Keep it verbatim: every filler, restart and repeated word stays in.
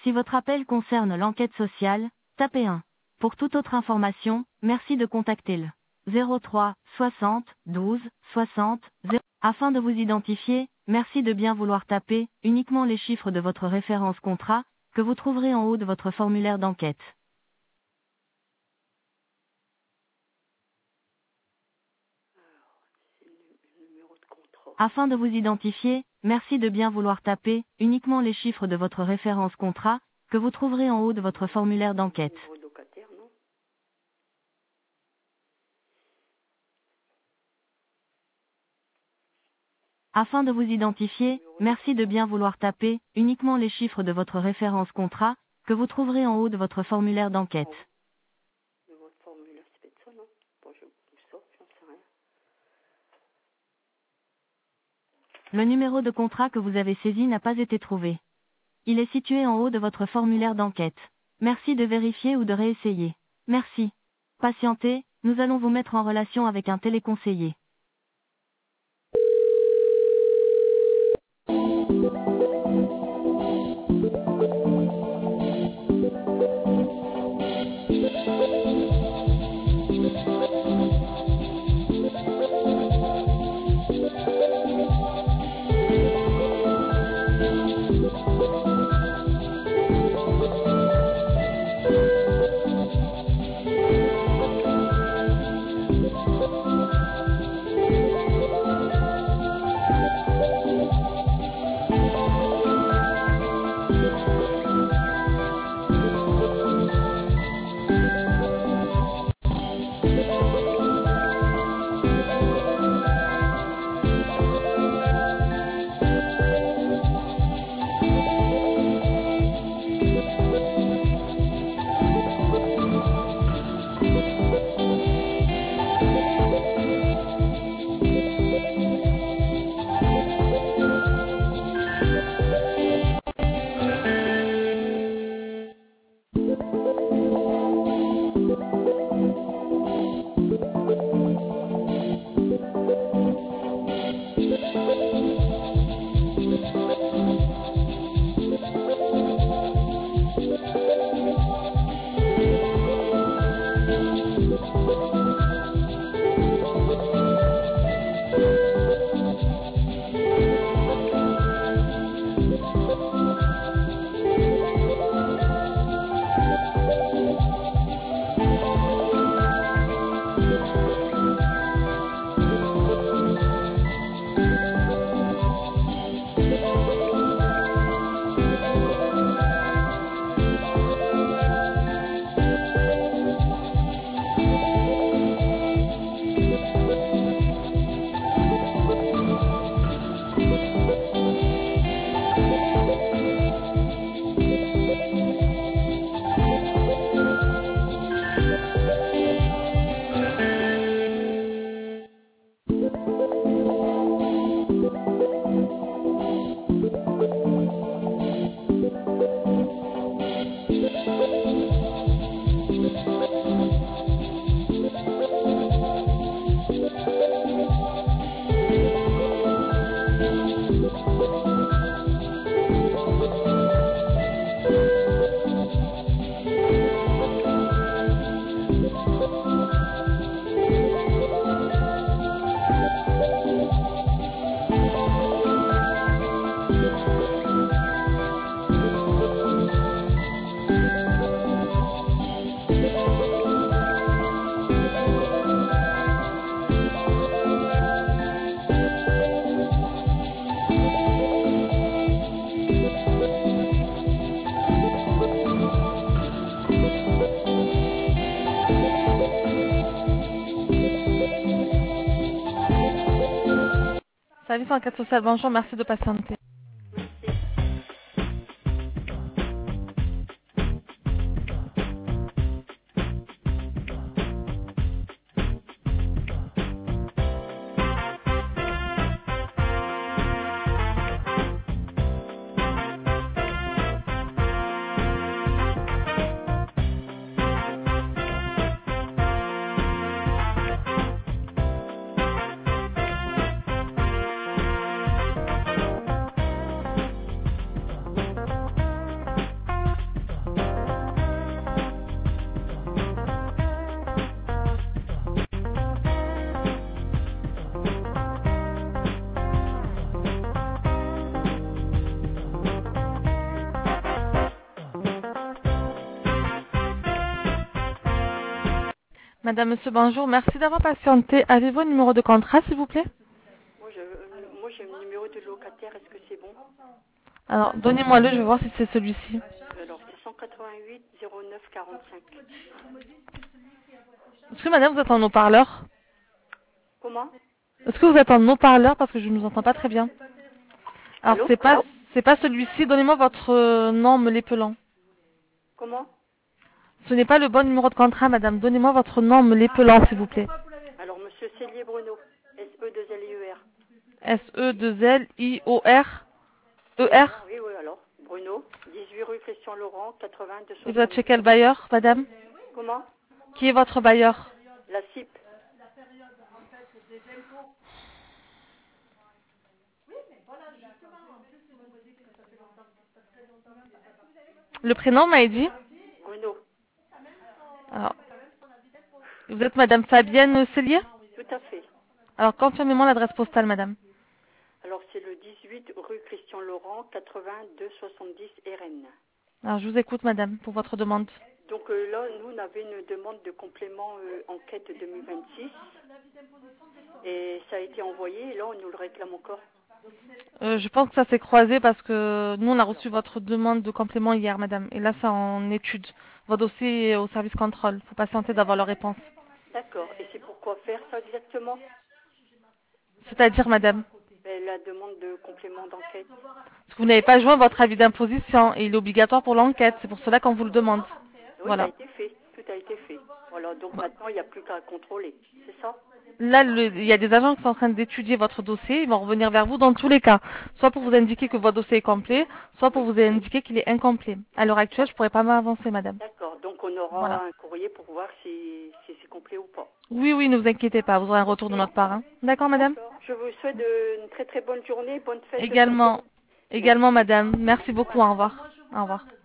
Si votre appel concerne l'enquête sociale, tapez un. Pour toute autre information, merci de contacter le zéro trois soixante douze soixante zéro. Afin de vous identifier, merci de bien vouloir taper uniquement les chiffres de votre référence contrat, que vous trouverez en haut de votre formulaire d'enquête. C'est le numéro de contrat. Afin de vous identifier, merci de bien vouloir taper uniquement les chiffres de votre référence contrat, que vous trouverez en haut de votre formulaire d'enquête. Numéro de locataire, non? Afin de vous identifier, merci de bien vouloir taper uniquement les chiffres de votre référence contrat, que vous trouverez en haut de votre formulaire d'enquête. De votre formulaire, c'est peut-être ça, non? Bon, je vous ça, j'en sais rien. Le numéro de contrat que vous avez saisi n'a pas été trouvé. Il est situé en haut de votre formulaire d'enquête. Merci de vérifier ou de réessayer. Merci. Patientez, nous allons vous mettre en relation avec un téléconseiller. Service enquête sociale, bonjour, merci de patienter. Madame, monsieur, bonjour. Merci d'avoir patienté. Avez-vous un numéro de contrat, s'il vous plaît? Moi, je, euh, moi, j'ai le numéro de locataire. Est-ce que c'est bon? Alors, donnez-moi-le, je vais voir si c'est celui-ci. Alors, c'est cent quatre-vingt-huit zéro neuf quarante-cinq. Est-ce que madame, vous êtes en haut-parleur? Comment? Est-ce que vous êtes en haut-parleur parce que je ne vous entends pas très bien? Alors, Allô? c'est pas, c'est pas celui-ci. Donnez-moi votre euh, nom me l'épelant. Comment? Ce n'est pas le bon numéro de contrat, madame. Donnez-moi votre nom me l'épelant, s'il vous plaît. Alors, monsieur Célier Bruno. S E deux L I E R. S E deux L I O R E R. Oui, oui, alors. Bruno, dix-huit rue Christian Laurent, quatre-vingts deux cent Et vous êtes chez quel bailleur, madame? Comment? Qui est votre bailleur? La C I P. Le prénom m'a dit? Bruno. Alors, vous êtes madame Fabienne Cellier? Tout à fait. Alors, confirmez-moi l'adresse postale, madame. Alors, c'est le dix-huit rue Christian Laurent, quatre-vingts deux cent soixante-dix R N. Alors, je vous écoute, madame, pour votre demande. Donc euh, là, nous, on avait une demande de complément euh, enquête deux mille vingt-six. Et ça a été envoyé, et là, on nous le réclame encore. Euh, je pense que ça s'est croisé parce que nous, on a reçu votre demande de complément hier, madame. Et là, c'est en étude. Votre dossier est au service contrôle. Il faut patienter d'avoir leur réponse. D'accord. Et c'est pour quoi faire ça exactement? C'est-à-dire, madame? Ben, la demande de complément d'enquête. Parce que vous n'avez pas joint votre avis d'imposition et il est obligatoire pour l'enquête. C'est pour cela qu'on vous le demande. Oui, Voilà. ça a été fait. Tout a été fait. Voilà. Donc maintenant, il n'y a plus qu'à contrôler. C'est ça? Là, le- il y a des agents qui sont en train d'étudier votre dossier. Ils vont revenir vers vous dans tous les cas. Soit pour vous indiquer que votre dossier est complet, soit pour vous indiquer qu'il est incomplet. À l'heure actuelle, je ne pourrais pas m'avancer, madame. D'accord. Donc on aura Voilà. un courrier pour voir si, si c'est complet ou pas. Oui, oui, ne vous inquiétez pas. Vous aurez un retour de notre part. Hein. D'accord, madame? D'accord. Je vous souhaite de- une très très bonne journée. Bonne fête. Également. Également, madame. Merci beaucoup. Au revoir. Au revoir.